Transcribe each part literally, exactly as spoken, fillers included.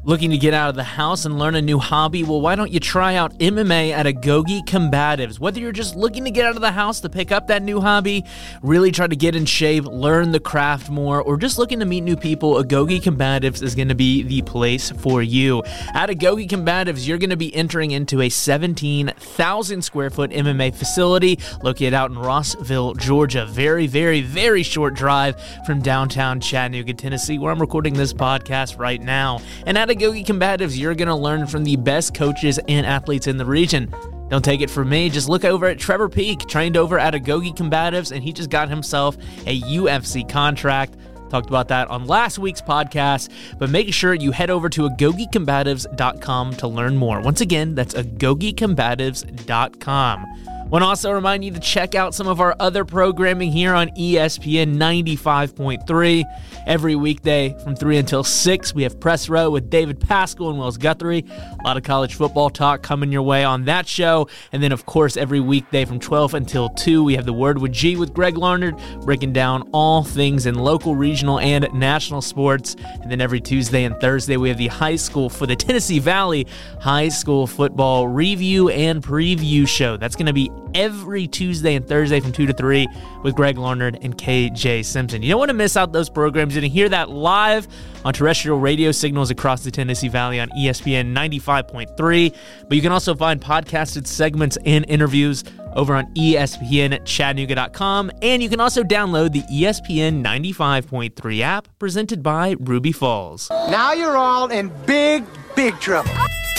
Looking to get out of the house and learn a new hobby? Well, why don't you try out M M A at Agoge Combatives? Whether you're just looking to get out of the house to pick up that new hobby, really try to get in shape, learn the craft more, or just looking to meet new people, Agoge Combatives is going to be the place for you. At Agoge Combatives, you're going to be entering into a seventeen thousand square foot M M A facility located out in Rossville, Georgia. Very, very, very short drive from downtown Chattanooga, Tennessee, where I'm recording this podcast right now. And at Agoge Combatives, you're going to learn from the best coaches and athletes in the region. Don't take it from me. Just look over at Trevor Peak, trained over at Agoge Combatives, and he just got himself a U F C contract. Talked about that on last week's podcast, but make sure you head over to agoge combatives dot com to learn more. Once again, that's agoge combatives dot com. Want to also remind you to check out some of our other programming here on E S P N ninety-five point three. Every weekday from three until six, we have Press Row with David Pascal and Wells Guthrie. A lot of college football talk coming your way on that show. And then, of course, every weekday from twelve until two, we have The Word with G with Greg Larnard, breaking down all things in local, regional, and national sports. And then every Tuesday and Thursday, we have the high school for the Tennessee Valley High School Football Review and Preview Show. That's going to be every Tuesday and Thursday from two to three with Greg Larnard and K J Simpson. You don't want to miss out those programs. You're going to hear that live on terrestrial radio signals across the Tennessee Valley on E S P N ninety-five point three. But you can also find podcasted segments and interviews over on E S P N Chattanooga dot com. And you can also download the E S P N ninety-five point three app presented by Ruby Falls. Now you're all in big, big trouble.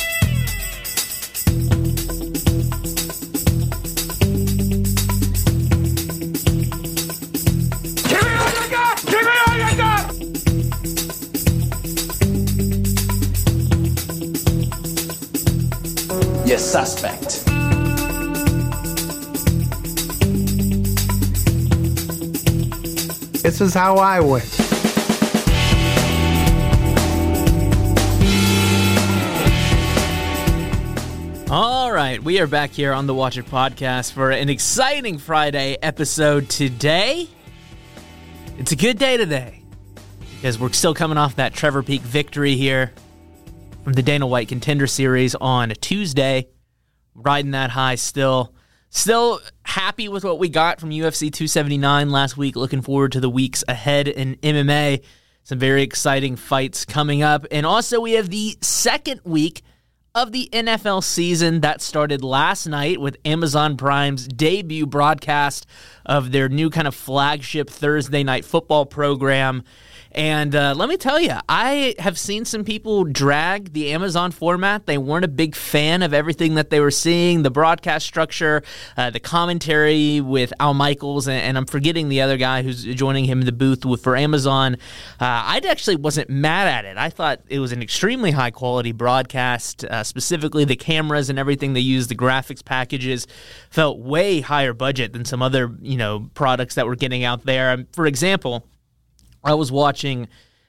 You suspect. This is how I win. All right, we are back here on the Watch It Podcast for an exciting Friday episode today. It's a good day today because we're still coming off that Trevor Peak victory here from the Dana White Contender Series on Tuesday. Riding that high still. Still happy with what we got from U F C two seventy-nine last week. Looking forward to the weeks ahead in M M A. Some very exciting fights coming up. And also we have the second week of the N F L season that started last night with Amazon Prime's debut broadcast of their new kind of flagship Thursday night football program. And uh, let me tell you, I have seen some people drag the Amazon format. They weren't a big fan of everything that they were seeing, the broadcast structure, uh, the commentary with Al Michaels, and, and I'm forgetting the other guy who's joining him in the booth with, for Amazon. Uh, I actually wasn't mad at it. I thought it was an extremely high-quality broadcast, uh, specifically the cameras and everything they used, the graphics packages, felt way higher budget than some other, you know, products that were getting out there. Um, for example, I was watching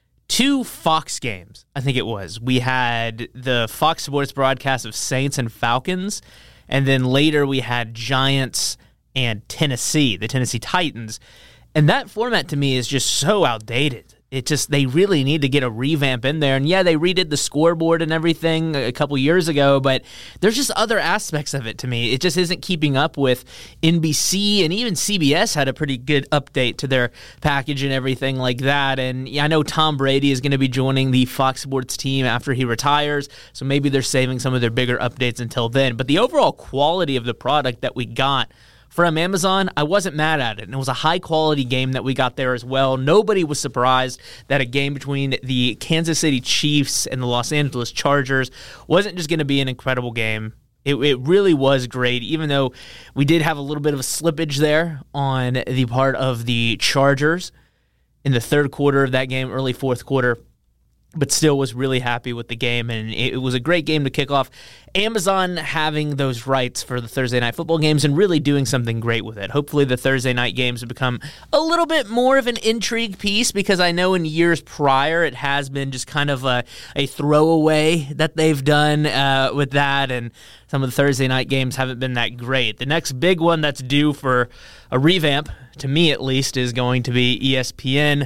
two Fox games, I think it was. We had the Fox Sports broadcast of Saints and Falcons, and then later we had Giants and Tennessee, the Tennessee Titans. And that format to me is just so outdated. It just, they really need to get a revamp in there. And yeah, they redid the scoreboard and everything a couple years ago, but there's just other aspects of it to me. It just isn't keeping up with N B C, and even C B S had a pretty good update to their package and everything like that. And yeah, I know Tom Brady is going to be joining the Fox Sports team after he retires, so maybe they're saving some of their bigger updates until then. But the overall quality of the product that we got from Amazon, I wasn't mad at it, and it was a high-quality game that we got there as well. Nobody was surprised that a game between the Kansas City Chiefs and the Los Angeles Chargers wasn't just going to be an incredible game. It, it really was great, even though we did have a little bit of a slippage there on the part of the Chargers in the third quarter of that game, early fourth quarter. But still was really happy with the game, and it was a great game to kick off. Amazon having those rights for the Thursday night football games and really doing something great with it. Hopefully the Thursday night games have become a little bit more of an intrigue piece, because I know in years prior it has been just kind of a, a throwaway that they've done uh, with that, and some of the Thursday night games haven't been that great. The next big one that's due for a revamp, to me at least, is going to be E S P N.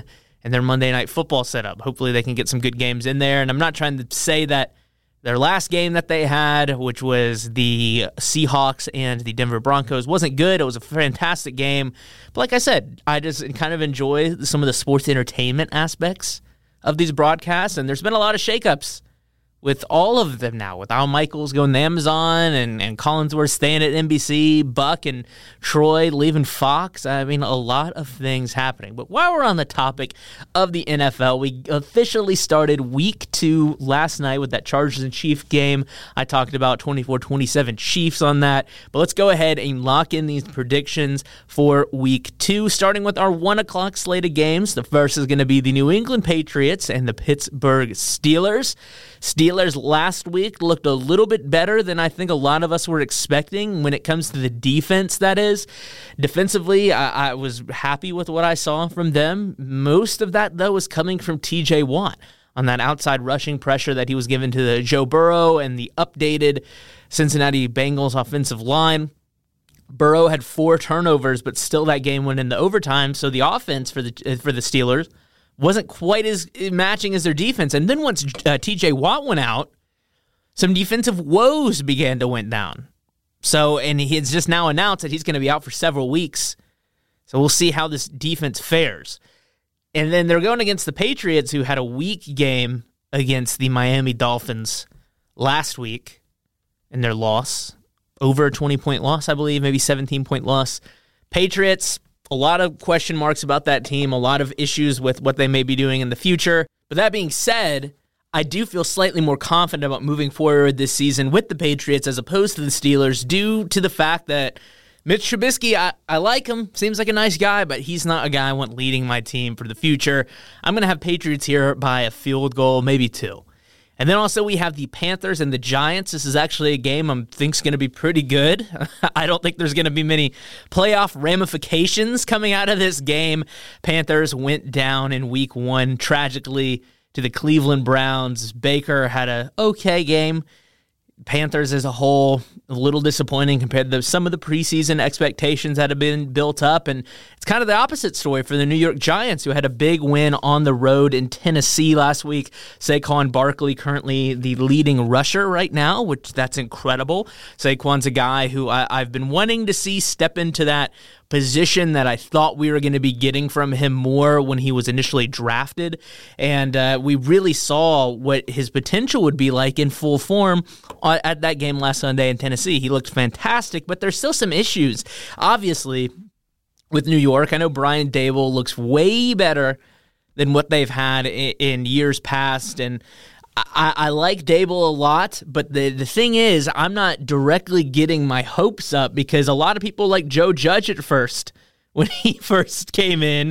and their Monday Night Football setup. Hopefully they can get some good games in there. And I'm not trying to say that their last game that they had, which was the Seahawks and the Denver Broncos, wasn't good. It was a fantastic game. But like I said, I just kind of enjoy some of the sports entertainment aspects of these broadcasts, and there's been a lot of shakeups with all of them now, with Al Michaels going to Amazon and, and Collinsworth staying at N B C, Buck and Troy leaving Fox. I mean, a lot of things happening. But while we're on the topic of the N F L, we officially started week two last night with that Chargers and Chiefs game. I talked about twenty-four twenty-seven Chiefs on that. But let's go ahead and lock in these predictions for week two, starting with our one o'clock slate of games. The first is going to be the New England Patriots and the Pittsburgh Steelers. Steelers last week looked a little bit better than I think a lot of us were expecting when it comes to the defense, that is. Defensively, I, I was happy with what I saw from them. Most of that, though, was coming from T J Watt on that outside rushing pressure that he was given to the Joe Burrow and the updated Cincinnati Bengals offensive line. Burrow had four turnovers, but still that game went into overtime, so the offense for the for the Steelers wasn't quite as matching as their defense. And then once uh, T J Watt went out, some defensive woes began to went down. So, and he's just now announced that he's going to be out for several weeks. So we'll see how this defense fares. And then they're going against the Patriots, who had a weak game against the Miami Dolphins last week in their loss. Over a twenty-point loss, I believe, maybe seventeen-point loss. Patriots, a lot of question marks about that team, a lot of issues with what they may be doing in the future. But that being said, I do feel slightly more confident about moving forward this season with the Patriots as opposed to the Steelers due to the fact that Mitch Trubisky, I, I like him, seems like a nice guy, but he's not a guy I want leading my team for the future. I'm going to have Patriots here by a field goal, maybe two. And then also we have the Panthers and the Giants. This is actually a game I think is going to be pretty good. I don't think there's going to be many playoff ramifications coming out of this game. Panthers went down in week one tragically to the Cleveland Browns. Baker had an okay game. Panthers as a whole, a little disappointing compared to some of the preseason expectations that have been built up. And it's kind of the opposite story for the New York Giants, who had a big win on the road in Tennessee last week. Saquon Barkley currently the leading rusher right now, which that's incredible. Saquon's a guy who I, I've been wanting to see step into that position that I thought we were going to be getting from him more when he was initially drafted. And uh, we really saw what his potential would be like in full form at that game last Sunday in Tennessee. He looked fantastic, but there's still some issues, obviously, with New York. I know Brian Daboll looks way better than what they've had in, in years past, and I, I like Daboll a lot, but the, the thing is, I'm not directly getting my hopes up because a lot of people like Joe Judge at first when he first came in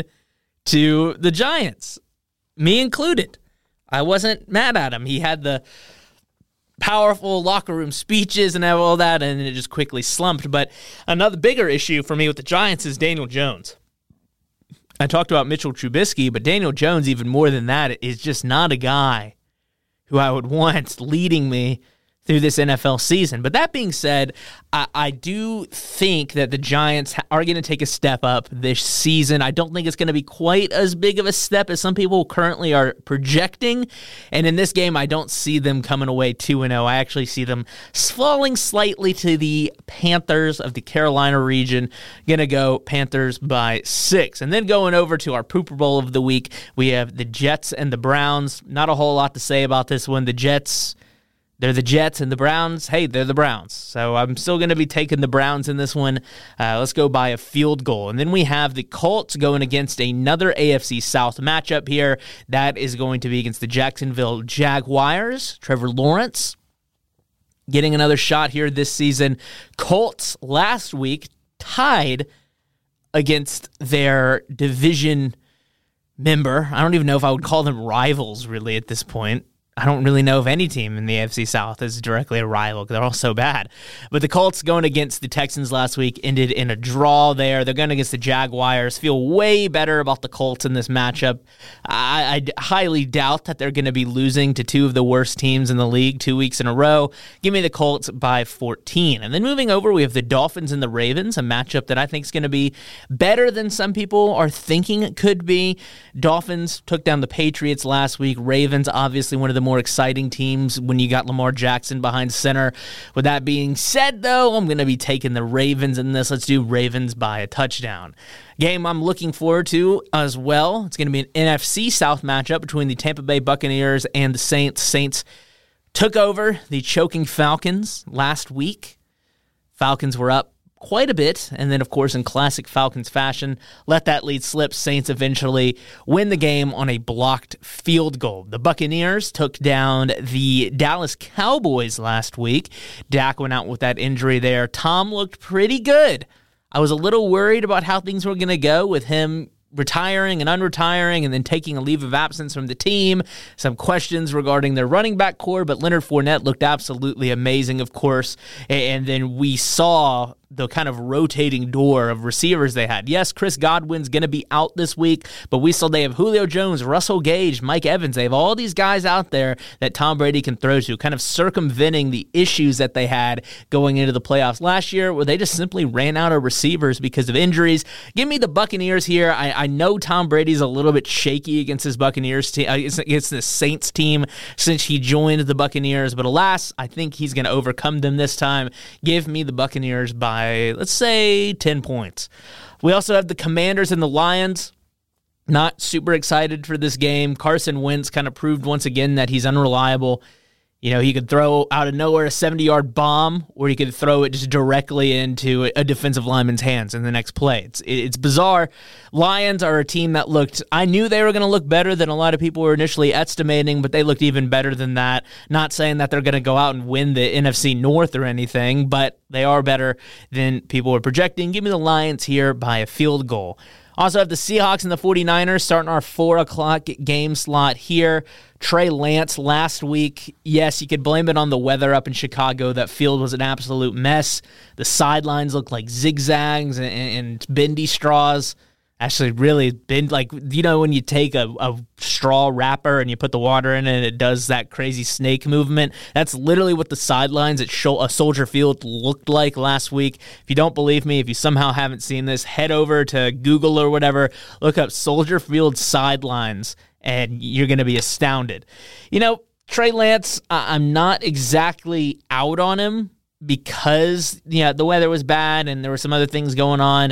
to the Giants, me included. I wasn't mad at him. He had the powerful locker room speeches and all that, and it just quickly slumped. But another bigger issue for me with the Giants is Daniel Jones. I talked about Mitchell Trubisky, but Daniel Jones, even more than that, is just not a guy who I would want leading me through this N F L season. But that being said, I, I do think that the Giants are going to take a step up this season. I don't think it's going to be quite as big of a step as some people currently are projecting. And in this game, I don't see them coming away two and oh. I actually see them falling slightly to the Panthers of the Carolina region. Going to go Panthers by six. And then going over to our Pooper Bowl of the week, we have the Jets and the Browns. Not a whole lot to say about this one. The Jets, they're the Jets, and the Browns, hey, they're the Browns. So I'm still going to be taking the Browns in this one. Uh, let's go by a field goal. And then we have the Colts going against another A F C South matchup here. That is going to be against the Jacksonville Jaguars. Trevor Lawrence getting another shot here this season. Colts last week tied against their division member. I don't even know if I would call them rivals really at this point. I don't really know if any team in the A F C South is directly a rival because they're all so bad. But the Colts going against the Texans last week ended in a draw there. They're going against the Jaguars. Feel way better about the Colts in this matchup. I, I highly doubt that they're going to be losing to two of the worst teams in the league two weeks in a row. Give me the Colts by fourteen. And then moving over, we have the Dolphins and the Ravens, a matchup that I think is going to be better than some people are thinking it could be. Dolphins took down the Patriots last week. Ravens, obviously one of the more exciting teams when you got Lamar Jackson behind center. With that being said, though, I'm going to be taking the Ravens in this. Let's do Ravens by a touchdown. Game I'm looking forward to as well. It's going to be an N F C South matchup between the Tampa Bay Buccaneers and the Saints. Saints took over the choking Falcons last week. Falcons were up quite a bit, and then, of course, in classic Falcons fashion, let that lead slip. Saints eventually win the game on a blocked field goal. The Buccaneers took down the Dallas Cowboys last week. Dak went out with that injury there. Tom looked pretty good. I was a little worried about how things were going to go with him retiring and unretiring and then taking a leave of absence from the team. Some questions regarding their running back core, but Leonard Fournette looked absolutely amazing, of course. And then we saw the kind of rotating door of receivers they had. Yes, Chris Godwin's going to be out this week, but we saw they have Julio Jones, Russell Gage, Mike Evans. They have all these guys out there that Tom Brady can throw to, kind of circumventing the issues that they had going into the playoffs last year, where they just simply ran out of receivers because of injuries. Give me the Buccaneers here. I, I know Tom Brady's a little bit shaky against his Buccaneers team, uh, against the Saints team since he joined the Buccaneers, but alas, I think he's going to overcome them this time. Give me the Buccaneers by, let's say, ten points. We also have the Commanders and the Lions. Not super excited for this game. Carson Wentz kind of proved once again that he's unreliable. You know, he could throw out of nowhere a seventy-yard bomb, or he could throw it just directly into a defensive lineman's hands in the next play. It's it's bizarre. Lions are a team that looked, I knew they were going to look better than a lot of people were initially estimating, but they looked even better than that. Not saying that they're going to go out and win the N F C North or anything, but they are better than people were projecting. Give me the Lions here by a field goal. Also have the Seahawks and the forty-niners starting our four o'clock game slot here. Trey Lance last week, yes, you could blame it on the weather up in Chicago. That field was an absolute mess. The sidelines looked like zigzags and, and bendy straws. Actually, really bend, like, you know, when you take a, a straw wrapper and you put the water in it and it does that crazy snake movement. That's literally what the sidelines at a Soldier Field looked like last week. If you don't believe me, if you somehow haven't seen this, head over to Google or whatever, look up Soldier Field sidelines, and you're going to be astounded. You know, Trey Lance, I'm not exactly out on him because, yeah, the weather was bad and there were some other things going on.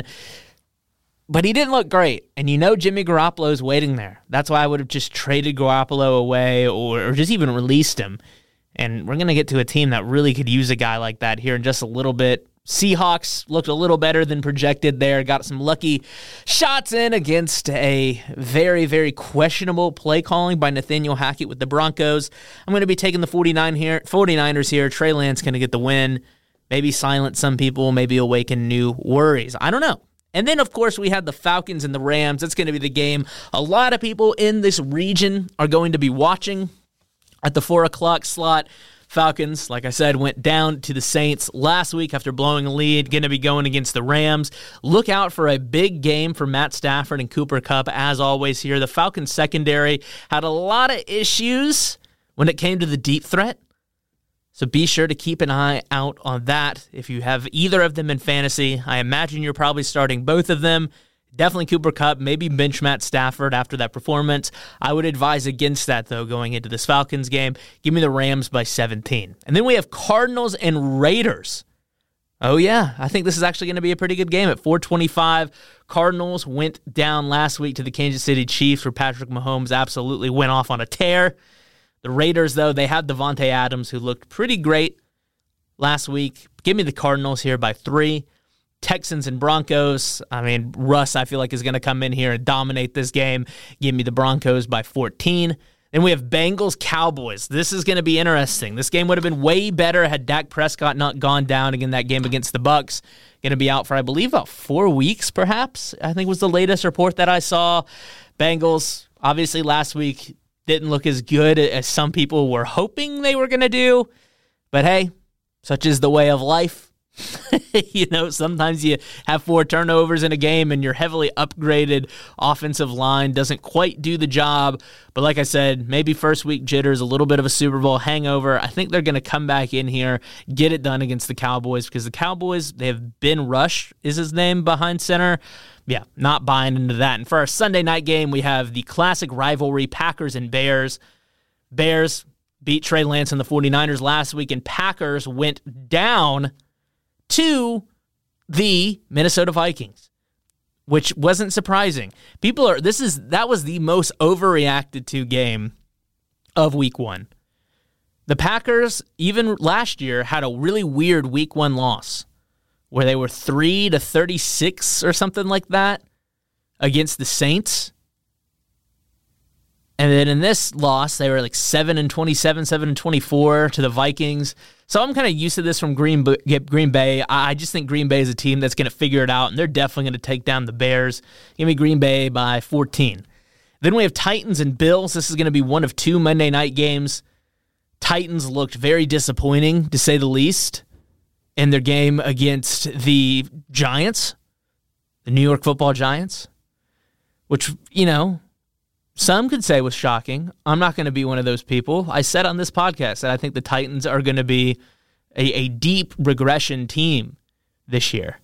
But he didn't look great, and you know Jimmy Garoppolo's waiting there. That's why I would have just traded Garoppolo away or, or just even released him. And we're going to get to a team that really could use a guy like that here in just a little bit. Seahawks looked a little better than projected there. Got some lucky shots in against a very, very questionable play calling by Nathaniel Hackett with the Broncos. I'm going to be taking the forty-nine here, forty-niners here. Trey Lance going to get the win. Maybe silence some people, maybe awaken new worries. I don't know. And then, of course, we had the Falcons and the Rams. That's going to be the game a lot of people in this region are going to be watching at the four o'clock slot. Falcons, like I said, went down to the Saints last week after blowing a lead, going to be going against the Rams. Look out for a big game for Matt Stafford and Cooper Kupp, as always here. The Falcons secondary had a lot of issues when it came to the deep threat. So be sure to keep an eye out on that. If you have either of them in fantasy, I imagine you're probably starting both of them. Definitely Cooper Kupp, maybe bench Matt Stafford after that performance. I would advise against that, though, going into this Falcons game. Give me the Rams by seventeen. And then we have Cardinals and Raiders. Oh, yeah, I think this is actually going to be a pretty good game at four twenty-five. Cardinals went down last week to the Kansas City Chiefs, where Patrick Mahomes absolutely went off on a tear. The Raiders, though, they had Devontae Adams, who looked pretty great last week. Give me the Cardinals here by three. Texans and Broncos. I mean, Russ, I feel like, is going to come in here and dominate this game. Give me the Broncos by fourteen. Then we have Bengals-Cowboys. This is going to be interesting. This game would have been way better had Dak Prescott not gone down again that game against the Bucs. Going to be out for, I believe, about four weeks, perhaps, I think was the latest report that I saw. Bengals, obviously last week, didn't look as good as some people were hoping they were going to do. But hey, such is the way of life. You know, sometimes you have four turnovers in a game and your heavily upgraded offensive line doesn't quite do the job. But like I said, maybe first week jitters, a little bit of a Super Bowl hangover. I think they're going to come back in here, get it done against the Cowboys, because the Cowboys, they have Ben Rush is his name behind center. Yeah, not buying into that. And for our Sunday night game, we have the classic rivalry, Packers and Bears. Bears beat Trey Lance and the 49ers last week, and Packers went down to the Minnesota Vikings, which wasn't surprising. People are, this is, that was the most overreacted to game of week one. The Packers, even last year, had a really weird week one loss where they were three to thirty-six or something like that against the Saints. And then in this loss, they were like seven and twenty-seven, seven and twenty-four to the Vikings. So I'm kind of used to this from Green Green Bay. I just think Green Bay is a team that's going to figure it out, and they're definitely going to take down the Bears. Give me Green Bay by fourteen. Then we have Titans and Bills. This is going to be one of two Monday night games. Titans looked very disappointing, to say the least, in their game against the Giants, the New York Football Giants, which, you know, some could say was shocking. I'm not going to be one of those people. I said on this podcast that I think the Titans are going to be a, a deep regression team this year.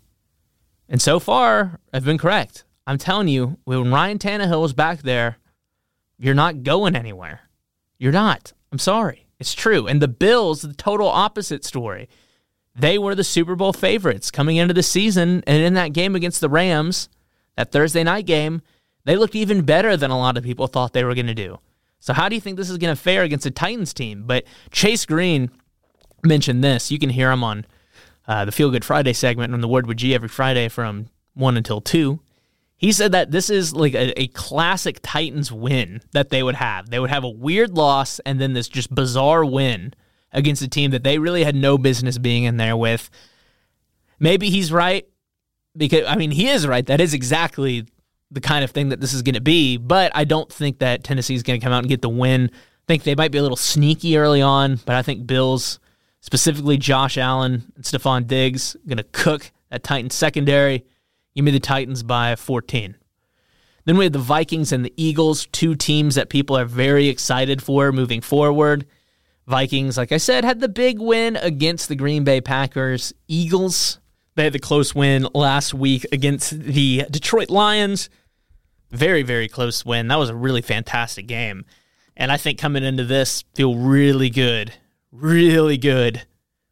And so far, I've been correct. I'm telling you, when Ryan Tannehill is back there, you're not going anywhere. You're not. I'm sorry. It's true. And the Bills, the total opposite story. They were the Super Bowl favorites coming into the season, and in that game against the Rams, that Thursday night game, they looked even better than a lot of people thought they were going to do. So how do you think this is going to fare against a Titans team? But Chase Green mentioned this. You can hear him on uh, the Feel Good Friday segment on the Word with G every Friday from one until two. He said that this is like a, a classic Titans win that they would have. They would have a weird loss and then this just bizarre win against a team that they really had no business being in there with. Maybe he's right, because, I mean, he is right. That is exactly the kind of thing that this is going to be, but I don't think that Tennessee is going to come out and get the win. I think they might be a little sneaky early on, but I think Bills, specifically Josh Allen and Stephon Diggs, going to cook that Titans secondary. Give me the Titans by fourteen. Then we have the Vikings and the Eagles, two teams that people are very excited for moving forward. Vikings, like I said, had the big win against the Green Bay Packers. Eagles, they had the close win last week against the Detroit Lions. Very, very close win. That was a really fantastic game. And I think coming into this, feel really good, really good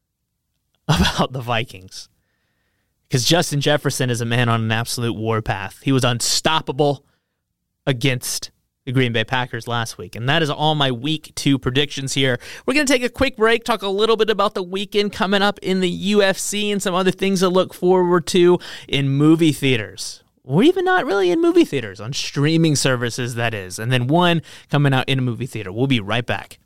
about the Vikings. Because Justin Jefferson is a man on an absolute warpath. He was unstoppable against the Green Bay Packers last week. And that is all my week two predictions here. We're going to take a quick break, talk a little bit about the weekend coming up in the U F C and some other things to look forward to in movie theaters. Or even not really in movie theaters, on streaming services, that is. And then one coming out in a movie theater. We'll be right back.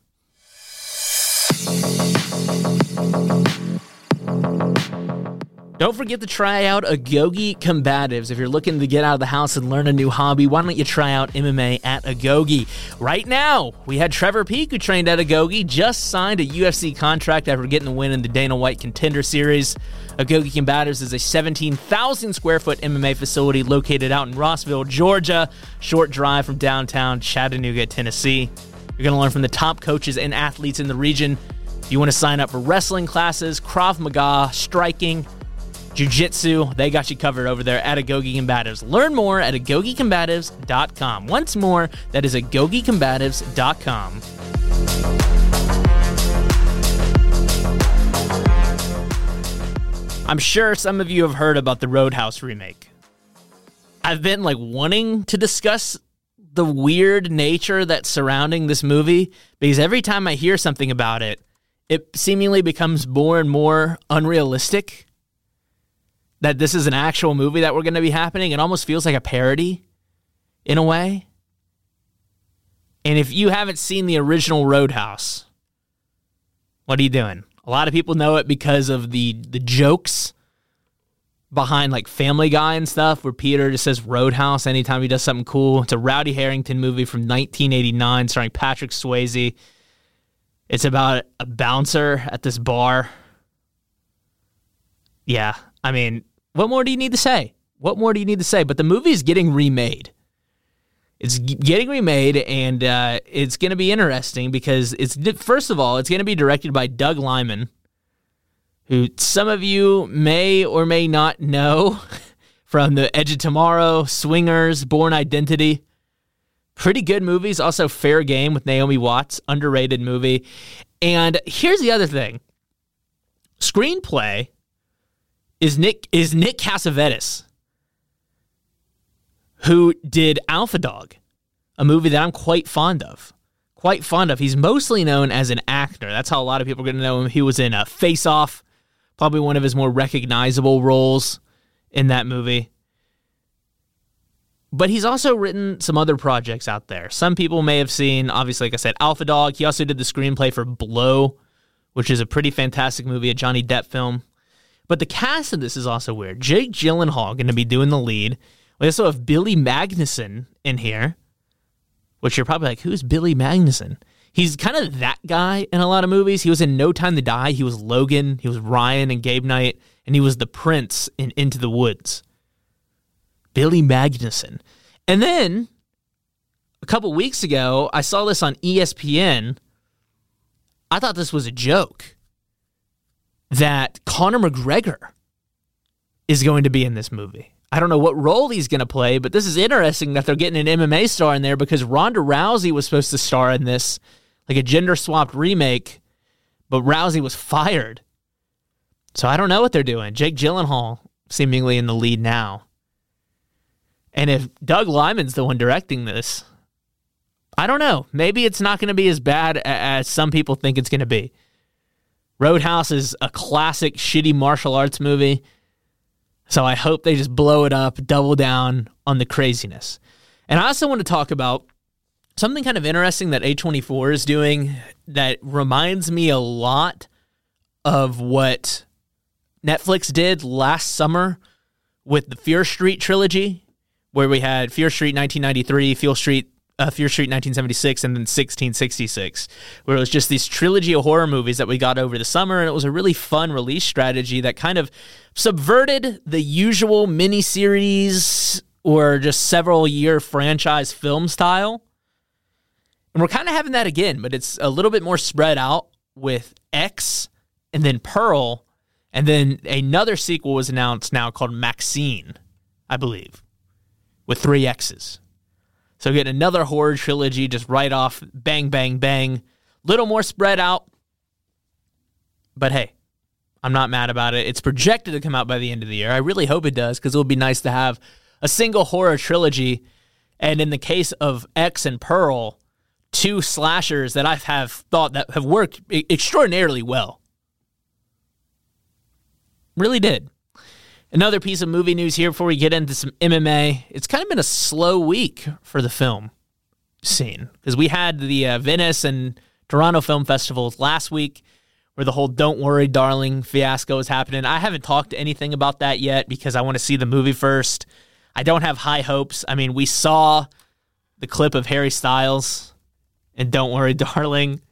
Don't forget to try out Agoge Combatives. If you're looking to get out of the house and learn a new hobby, why don't you try out M M A at Agoge? Right now, we had Trevor Peek, who trained at Agoge, just signed a U F C contract after getting the win in the Dana White Contender Series. Agoge Combatives is a seventeen thousand square foot M M A facility located out in Rossville, Georgia. Short drive from downtown Chattanooga, Tennessee. You're going to learn from the top coaches and athletes in the region. If you want to sign up for wrestling classes, Krav Maga, striking, Jiu-Jitsu, they got you covered over there at Agoge Combatives. Learn more at agoge combatives dot com. Once more, that is agoge combatives dot com. I'm sure some of you have heard about the Roadhouse remake. I've been like wanting to discuss the weird nature that's surrounding this movie, because every time I hear something about it, it seemingly becomes more and more unrealistic that this is an actual movie that we're going to be happening. It almost feels like a parody in a way. And if you haven't seen the original Roadhouse, what are you doing? A lot of people know it because of the, the jokes behind like Family Guy and stuff, where Peter just says Roadhouse anytime he does something cool. It's a Rowdy Harrington movie from nineteen eighty-nine starring Patrick Swayze. It's about a bouncer at this bar. Yeah, I mean, what more do you need to say? What more do you need to say? But the movie is getting remade. It's getting remade, and uh, it's going to be interesting because it's first of all, it's going to be directed by Doug Liman, who some of you may or may not know from The Edge of Tomorrow, Swingers, Bourne Identity. Pretty good movies. Also Fair Game with Naomi Watts, underrated movie. And here's the other thing. Screenplay is Nick is Nick Cassavetes, who did Alpha Dog, a movie that I'm quite fond of. Quite fond of. He's mostly known as an actor. That's how a lot of people are going to know him. He was in a Face Off, probably one of his more recognizable roles in that movie. But he's also written some other projects out there. Some people may have seen, obviously, like I said, Alpha Dog. He also did the screenplay for Blow, which is a pretty fantastic movie, a Johnny Depp film. But the cast of this is also weird. Jake Gyllenhaal going to be doing the lead. We also have Billy Magnussen in here, which you're probably like, who's Billy Magnussen? He's kind of that guy in a lot of movies. He was in No Time to Die. He was Logan. He was Ryan in Gabe Knight. And he was the prince in Into the Woods. Billy Magnussen. And then, a couple weeks ago, I saw this on E S P N. I thought this was a joke. That Conor McGregor is going to be in this movie. I don't know what role he's going to play, but this is interesting that they're getting an M M A star in there because Ronda Rousey was supposed to star in this, like a gender-swapped remake, but Rousey was fired. So I don't know what they're doing. Jake Gyllenhaal seemingly in the lead now. And if Doug Liman's the one directing this, I don't know. Maybe it's not going to be as bad as some people think it's going to be. Roadhouse is a classic shitty martial arts movie, so I hope they just blow it up, double down on the craziness. And I also want to talk about something kind of interesting that A twenty-four is doing that reminds me a lot of what Netflix did last summer with the Fear Street trilogy, where we had Fear Street nineteen ninety-three, Fear Street Uh, Fear Street nineteen seventy-six, and then sixteen sixty-six, where it was just this trilogy of horror movies that we got over the summer, and it was a really fun release strategy that kind of subverted the usual miniseries or just several-year franchise film style. And we're kind of having that again, but it's a little bit more spread out with X and then Pearl, and then another sequel was announced now called Maxine, I believe, with three X's. So get another horror trilogy just right off, bang, bang, bang. Little more spread out. But hey, I'm not mad about it. It's projected to come out by the end of the year. I really hope it does because it would be nice to have a single horror trilogy. And in the case of X and Pearl, two slashers that I have thought that have worked extraordinarily well. Really did. Another piece of movie news here before we get into some M M A. It's kind of been a slow week for the film scene because we had the uh, Venice and Toronto Film Festivals last week where the whole Don't Worry, Darling fiasco is happening. I haven't talked anything about that yet because I want to see the movie first. I don't have high hopes. I mean, we saw the clip of Harry Styles in Don't Worry, Darling,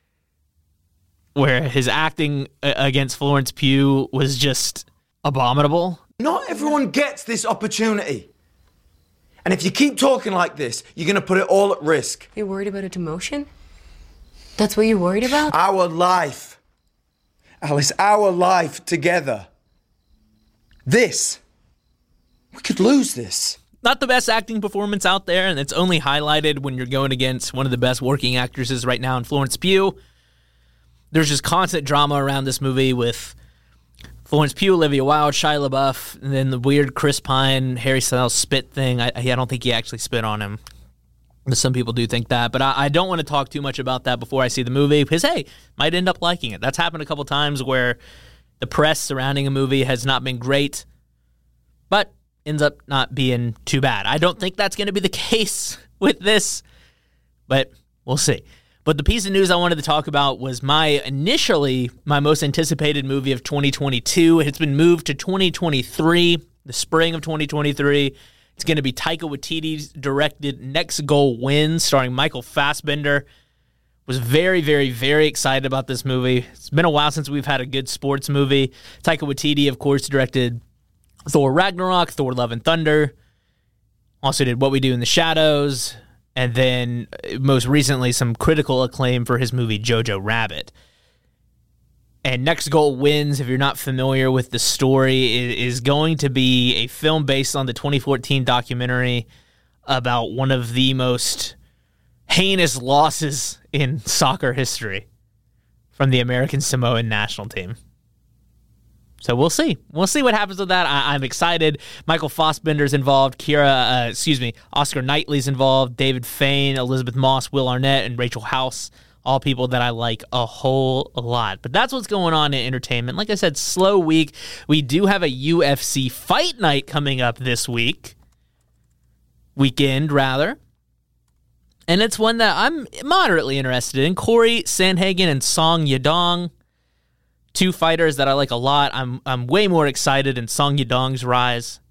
where his acting against Florence Pugh was just abominable. Not everyone gets this opportunity. And if you keep talking like this, you're going to put it all at risk. You're worried about a demotion? That's what you're worried about? Our life. Alice, our life together. This. We could lose this. Not the best acting performance out there, and it's only highlighted when you're going against one of the best working actresses right now in Florence Pugh. There's just constant drama around this movie with Florence Pugh, Olivia Wilde, Shia LaBeouf, and then the weird Chris Pine, Harry Styles spit thing. I, I don't think he actually spit on him. But some people do think that. But I, I don't want to talk too much about that before I see the movie because, hey, might end up liking it. That's happened a couple times where the press surrounding a movie has not been great, but ends up not being too bad. I don't think that's going to be the case with this, but we'll see. But the piece of news I wanted to talk about was my initially my most anticipated movie of twenty twenty-two. It's been moved to twenty twenty-three, the spring of twenty twenty-three. It's going to be Taika Waititi's directed Next Goal Wins, starring Michael Fassbender. Was very, very, very excited about this movie. It's been a while since we've had a good sports movie. Taika Waititi, of course, directed Thor Ragnarok, Thor Love and Thunder. Also did What We Do in the Shadows. And then, most recently, some critical acclaim for his movie Jojo Rabbit. And Next Goal Wins, if you're not familiar with the story, is going to be a film based on the twenty fourteen documentary about one of the most heinous losses in soccer history from the American Samoan national team. So we'll see. We'll see what happens with that. I, I'm excited. Michael Fassbender's involved. Kira, uh, excuse me, Oscar Knightley's involved. David Fain, Elizabeth Moss, Will Arnett, and Rachel House. All people that I like a whole lot. But that's what's going on in entertainment. Like I said, slow week. We do have a U F C fight night coming up this week. Weekend, rather. And it's one that I'm moderately interested in. Corey Sandhagen and Song Yadong. Two fighters that I like a lot. I'm I'm way more excited in Song Yadong's rise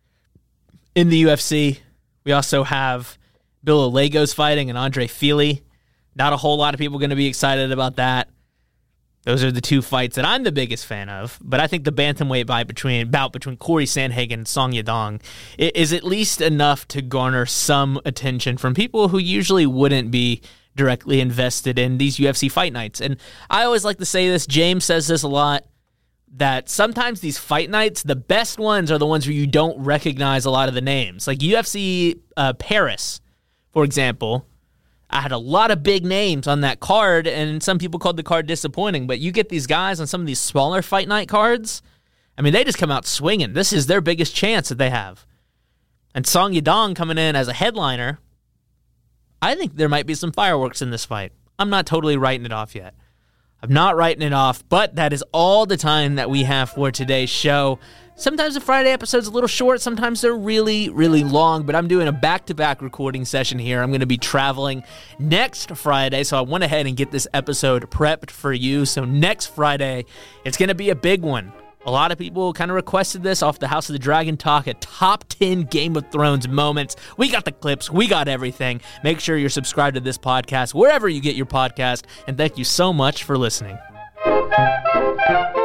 in the U F C. We also have Bill Lagos fighting and Andre Fili. Not a whole lot of people going to be excited about that. Those are the two fights that I'm the biggest fan of. But I think the bantamweight bout between, bout between Corey Sandhagen and Song Yadong is at least enough to garner some attention from people who usually wouldn't be directly invested in these U F C fight nights. And I always like to say this, James says this a lot, that sometimes these fight nights, the best ones are the ones where you don't recognize a lot of the names. Like U F C uh, Paris, for example, I had a lot of big names on that card, and some people called the card disappointing, but you get these guys on some of these smaller fight night cards, I mean, they just come out swinging. This is their biggest chance that they have. And Song Yadong coming in as a headliner, I think there might be some fireworks in this fight. I'm not totally writing it off yet. I'm not writing it off, but that is all the time that we have for today's show. Sometimes the Friday episode's a little short. Sometimes they're really, really long, but I'm doing a back-to-back recording session here. I'm going to be traveling next Friday, so I went ahead and get this episode prepped for you. So next Friday, it's going to be a big one. A lot of people kind of requested this off the House of the Dragon Talk, a top ten Game of Thrones moments. We got the clips. We got everything. Make sure you're subscribed to this podcast, wherever you get your podcast, and thank you so much for listening.